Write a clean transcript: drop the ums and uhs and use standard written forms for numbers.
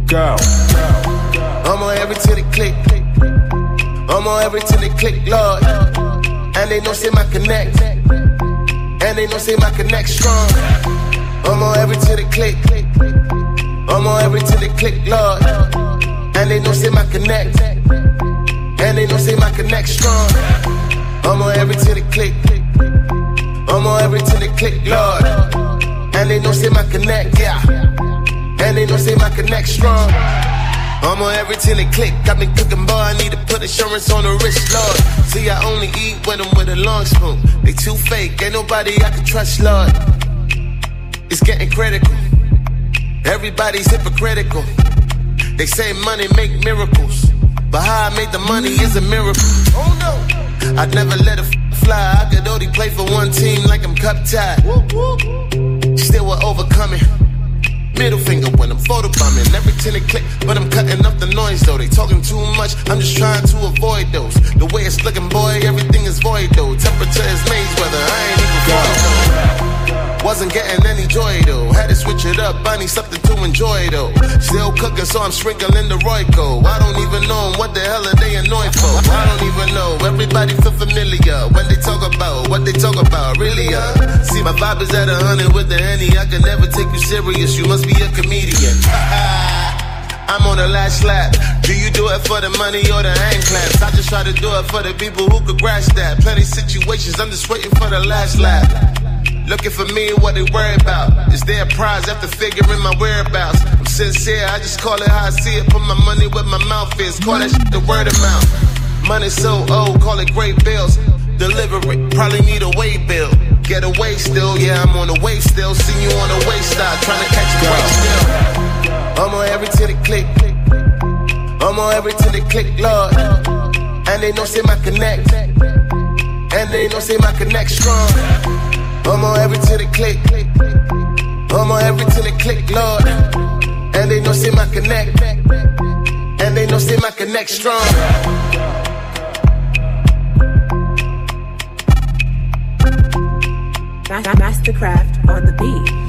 Go. I'm on every till it click. I'm on every till it click, Lord. And they know say my connect. And they know say my connect strong. I'm on every till it click. I'm on every till it click, Lord. And they know say my connect. And they know say my connect strong. I'm on every till it click. I'm on every till it click, Lord. And they know say my connect, yeah. And they know say my connect strong. I'm on every till it click. Got me cooking, boy, I need to put insurance on the wrist, Lord. See, I only eat with them with a long spoon. They too fake, ain't nobody I can trust, Lord. It's getting critical. Everybody's hypocritical. They say money make miracles, but how I made the money is a miracle. Oh no, I'd never let it fly. I could only play for one team like I'm cup tied. Still we're overcoming. Middle finger when I'm photobombing. Every till it click, but I'm cutting up the noise though. They talking too much, I'm just trying to avoid those. The way it's looking, boy, everything is void though. Temperature is maze weather, I ain't even void though. Wasn't getting any joy though. Had to switch it up, I need something to enjoy though. Still cooking, so I'm sprinkling the Royco. I don't even know what the hell are they annoyed for. I don't even know, everybody feel familiar when they talk about what they talk about, really. See, my vibe is at 100 with the Henny. I can never take you serious, you must be a comedian. I'm on the last lap. Do you do it for the money or the hand claps? I just try to do it for the people who could grasp that. Plenty situations, I'm just waiting for the last lap. Looking for me, what they worry about. Is there a prize after figuring my whereabouts? I'm sincere, I just call it how I see it. Put my money where my mouth is. Call that shit the word of mouth. Money so old, call it great bills. Deliver it, probably need a way bill. Get away still, yeah, I'm on the way still. See you on the way stop, trying to catch a break still. I'm on every till it click. I'm on every till it click, Lord. And they know say my connect. And they know say my connect strong. I'm on every till it click. I'm on every till it click, Lord. And they know say my connect. And they know say my connect strong. Mastercraft on the beat.